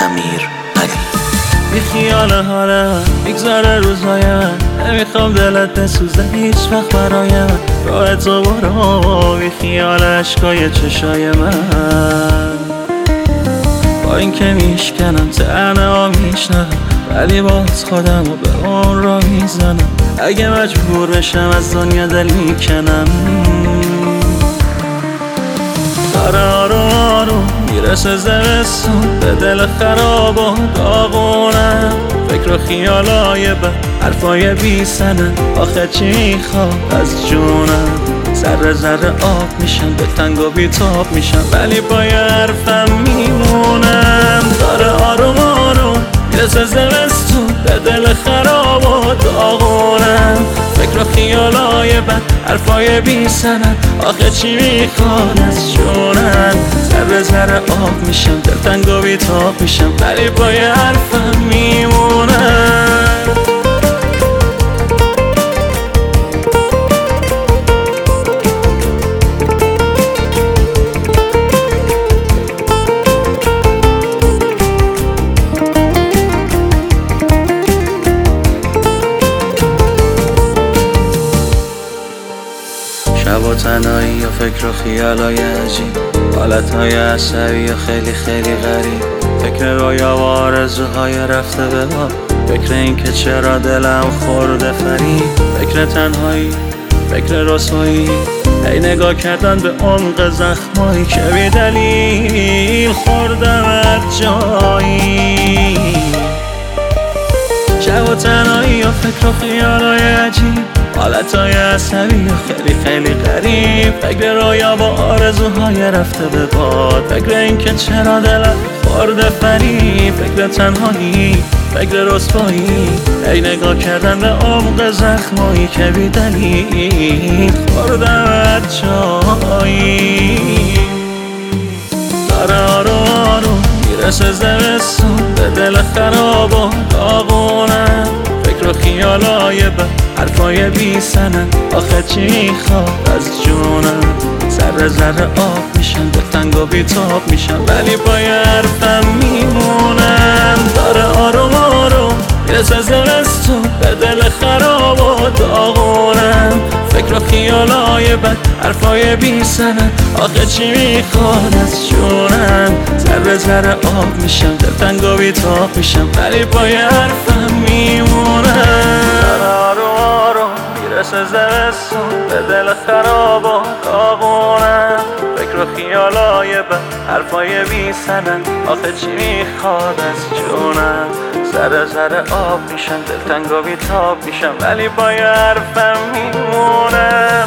امیر علی. بی خیال حالم میگذره روزایم، نمیخوام دلت بسوزه هیچ وقت برایم. راه تو برو بی خیال عشقای چشای من. با این که میشکنم تنه ها میشنم، ولی باز خودم رو به اون را میزنم. اگه مجبور بشم از دنیا دل میکنم. داره آروم آروم میرسه زمستون، به دل خراب و داغونم. فکر و خیالای بد، حرفای بی سنن، آخه چی میخواد از جونم؟ ذره ذره آب میشم، دلتنگ و بیتاب میشم، ولی با یه حرفم میمونم. داره آروم آروم میرسه زمستون، به دل خراب و داغونم. فکر و خیالای بد، حرفای بی سند، آخه چی میخواد از جونم؟ ذره ذره آب میشم، دلتنگ و بیتاب میشم، ولی با یه حرفم میمونم. شب و تنهایی و فکر و خیالای عجیب، حالتهای عصبی و خیلی خیلی غریب. فکر رویا و آرزوهای رفته به باد، فکر این که چرا دلم خورده فریب. فکر تنهایی، فکر رسوایی، ای نگاه کردن به عمق زخمایی که بی دلیل خوردم از جایی. شب و تنهایی و فکر و خیالای عجیب، حالتهای عصبی و خیلی خیلی غریب. فکر رویا با آرزوهای رفته به باد، فکر این که چرا دلم خورده فریب. فکر تنهایی، فکر رسوایی، ای نگاه کردن به عمق زخمایی که بی دلیل خوردم از جایی. داره آروم آروم میرسه زمستون، به دل خراب و داغونم. فکر و خیالای بد، حرفای بی سند، آخه چی میخواد از جونم؟ ذره ذره آب میشم، دلتنگ و بیتاب میشم، ولی با یه حرفم میمونم. داره آروم آروم میرسه زمستون، به دل خراب و داغونم. فکر و خیالای بد، حرفای بی سند، آخه چی میخواد از جونم؟ ذره ذره آب میشم، دلتنگ و بیتاب میشم، ولی با یه حرفم میمونم. میرسه زمستون، به دل خراب و داغونم. فکر و خیالای بد، حرفای بی سنن، آخه چی میخواد از جونم؟ ذره ذره آب میشم، دلتنگ و بیتاب میشم، ولی با یه حرفم میمونم.